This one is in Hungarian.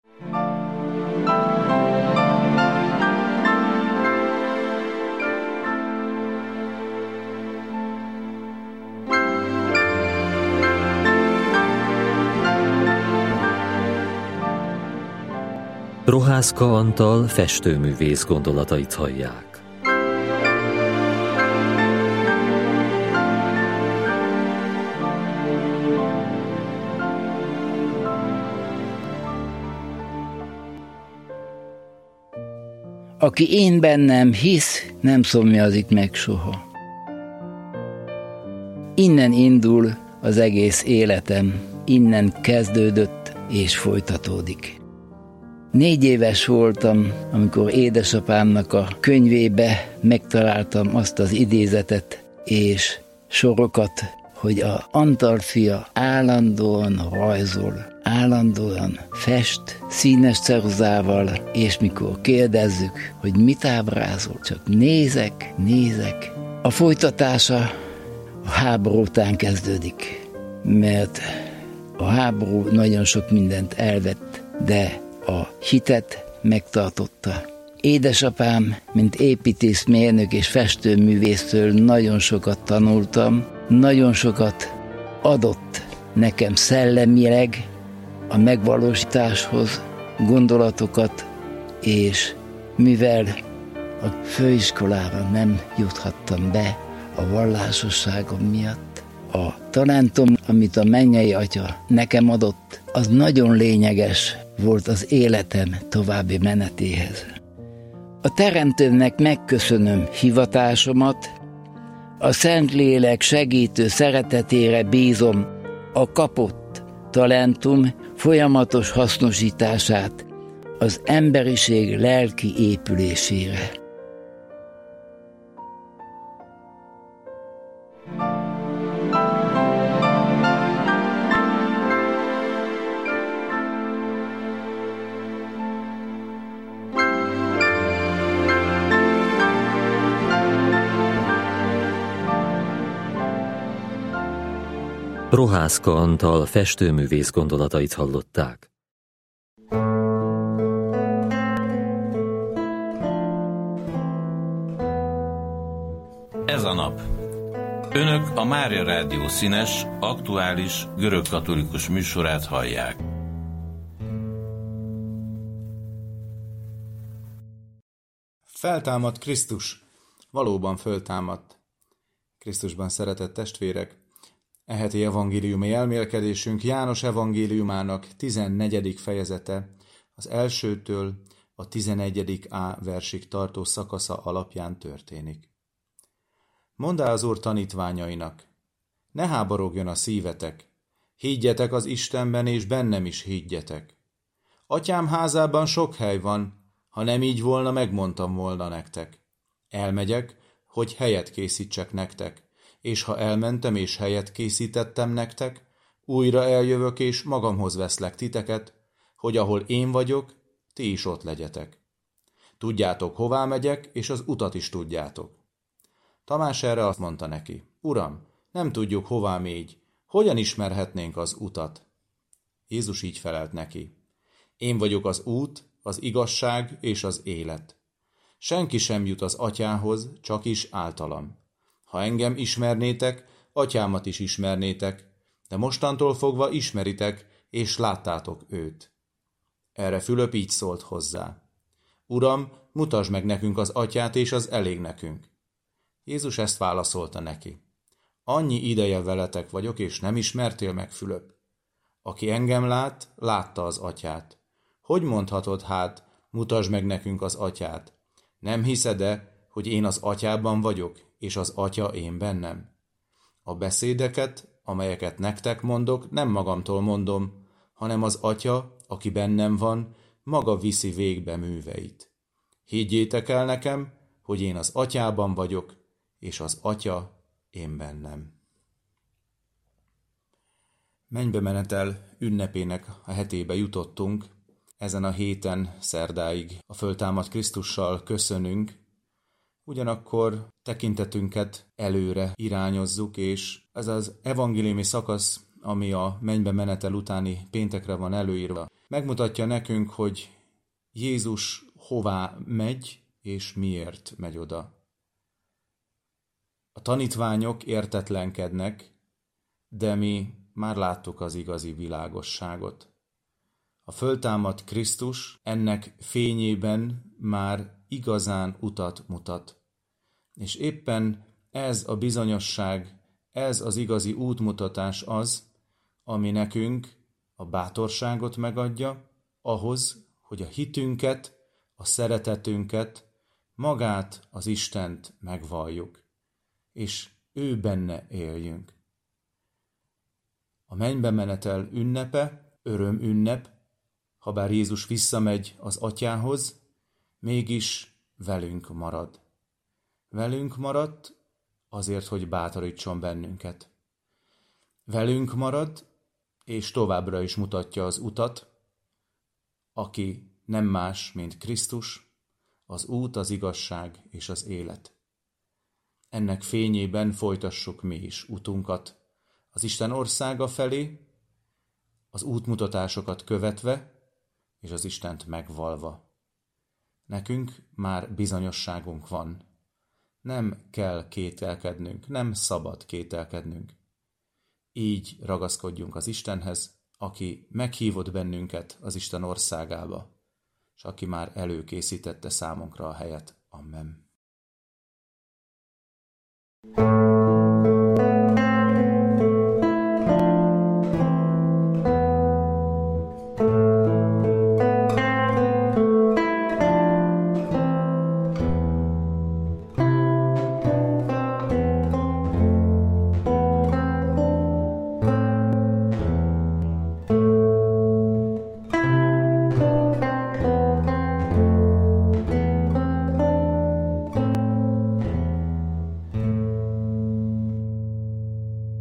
Prohászka Antal festőművész gondolatait hallják. Aki én bennem hisz, nem szomjazik meg soha. Innen indul az egész életem, innen kezdődött és folytatódik. 4 éves voltam, amikor édesapámnak a könyvébe megtaláltam azt az idézetet és sorokat, hogy a Antal fia állandóan rajzol, állandóan fest, színes ceruzával, és mikor kérdezzük, hogy mit ábrázol, csak nézek. A folytatása a háború után kezdődik, mert a háború nagyon sok mindent elvett, de a hitet megtartotta. Édesapám, mint építészmérnök és festőművésztől nagyon sokat tanultam, nagyon sokat adott nekem szellemileg a megvalósításhoz gondolatokat, és mivel a főiskolára nem juthattam be a vallásosságom miatt, a talentum, amit a mennyei Atya nekem adott, az nagyon lényeges volt az életem további menetéhez. A Teremtőnek megköszönöm hivatásomat, a Szentlélek segítő szeretetére bízom a kapott talentum folyamatos hasznosítását az emberiség lelki épülésére. Prohászka Antal festőművész gondolatait hallották. Ez a nap. Önök a Mária Rádió színes, aktuális, görögkatolikus műsorát hallják. Feltámadt Krisztus. Valóban föltámadt. Krisztusban szeretett testvérek, e heti evangéliumi elmélkedésünk János evangéliumának 14. fejezete, az 1-től a 11. versig tartó szakasza alapján történik. Mondd az Úr tanítványainak, ne háborogjon a szívetek, higgyetek az Istenben, és bennem is higgyetek. Atyám házában sok hely van, ha nem így volna, megmondtam volna nektek. Elmegyek, hogy helyet készítsek nektek, és ha elmentem és helyet készítettem nektek, újra eljövök és magamhoz veszlek titeket, hogy ahol én vagyok, ti is ott legyetek. Tudjátok, hová megyek, és az utat is tudjátok. Tamás erre azt mondta neki, Uram, nem tudjuk, hová mégy, hogyan ismerhetnénk az utat? Jézus így felelt neki, én vagyok az út, az igazság és az élet. Senki sem jut az Atyához, csak is általam. Ha engem ismernétek, Atyámat is ismernétek, de mostantól fogva ismeritek, és láttátok őt. Erre Fülöp így szólt hozzá. Uram, mutasd meg nekünk az Atyát, és az elég nekünk. Jézus ezt válaszolta neki. Annyi ideje veletek vagyok, és nem ismertél meg, Fülöp? Aki engem lát, látta az Atyát. Hogy mondhatod hát, mutasd meg nekünk az Atyát? Nem hiszed-e, hogy én az Atyában vagyok, és az Atya én bennem? A beszédeket, amelyeket nektek mondok, nem magamtól mondom, hanem az Atya, aki bennem van, maga viszi végbe műveit. Higgyétek el nekem, hogy én az Atyában vagyok, és az Atya én bennem. Mennybe menetel ünnepének a hetébe jutottunk. Ezen a héten szerdáig a föltámadt Krisztussal köszönünk, ugyanakkor tekintetünket előre irányozzuk, és ez az evangéliumi szakasz, ami a mennybe menetel utáni péntekre van előírva, megmutatja nekünk, hogy Jézus hová megy, és miért megy oda. A tanítványok értetlenkednek, de mi már láttuk az igazi világosságot. A föltámadt Krisztus ennek fényében már igazán utat mutat. És éppen ez a bizonyosság, ez az igazi útmutatás az, ami nekünk a bátorságot megadja ahhoz, hogy a hitünket, a szeretetünket, magát, az Istent megvalljuk, és ő benne éljünk. A mennybe menetel ünnepe, örömünnep, habár Jézus visszamegy az Atyához, mégis velünk marad. Velünk maradt azért, hogy bátorítson bennünket. Velünk marad, és továbbra is mutatja az utat, aki nem más, mint Krisztus, az út, az igazság és az élet. Ennek fényében folytassuk mi is utunkat az Isten országa felé, az útmutatásokat követve, és az Istent megvalva. Nekünk már bizonyosságunk van. Nem kell kételkednünk, nem szabad kételkednünk. Így ragaszkodjunk az Istenhez, aki meghívott bennünket az Isten országába, és aki már előkészítette számunkra a helyet. Amen.